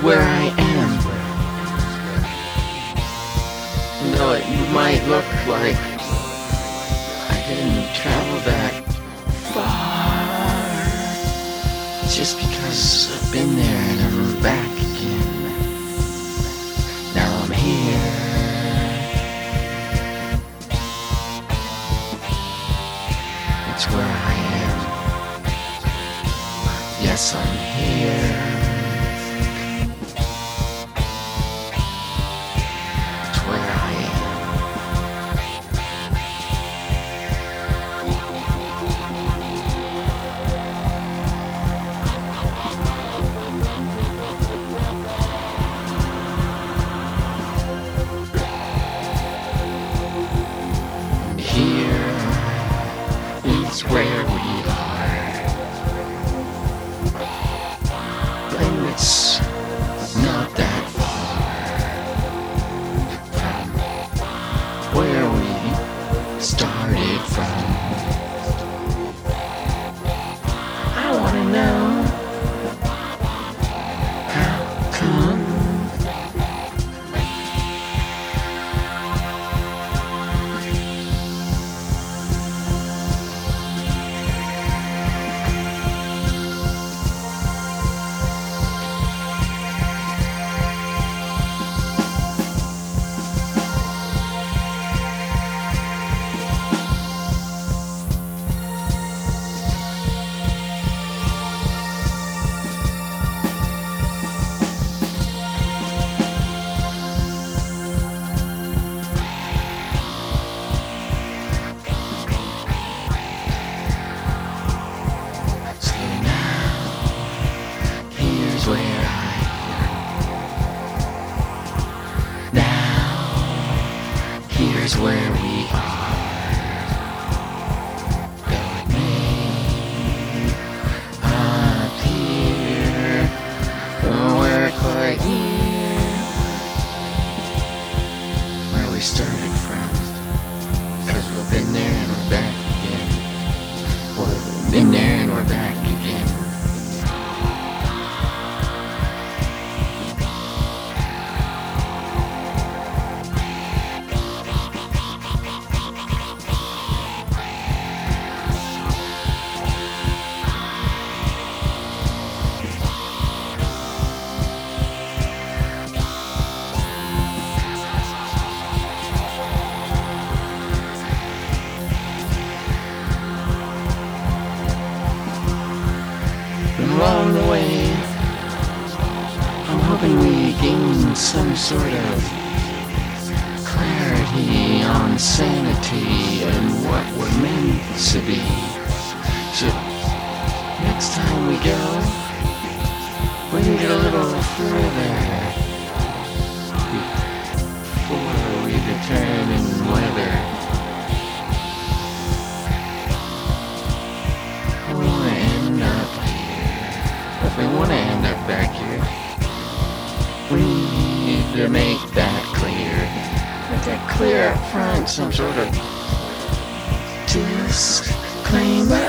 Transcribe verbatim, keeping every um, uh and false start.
where I am. Though it might look like I didn't travel that far, it's just because I've been there and I'm back again. Now I'm here. It's where I am. Yes, I'm here. It's where I am. Here is where we are. And it's not that far from where we started from. I wanna know how come. Where I am. Now, here's where we are. Though it may appear we're quite near where we started from. 'Cause we've been there and we're back again. We've been there and we're back again. Along the way, I'm hoping we gain some sort of clarity on sanity and what we're meant to be. So next time we go, we can get a little further before we determine whether we want to end up If we want to end up back here, we need to make that clear. Make that clear up front, some sort of disclaimer.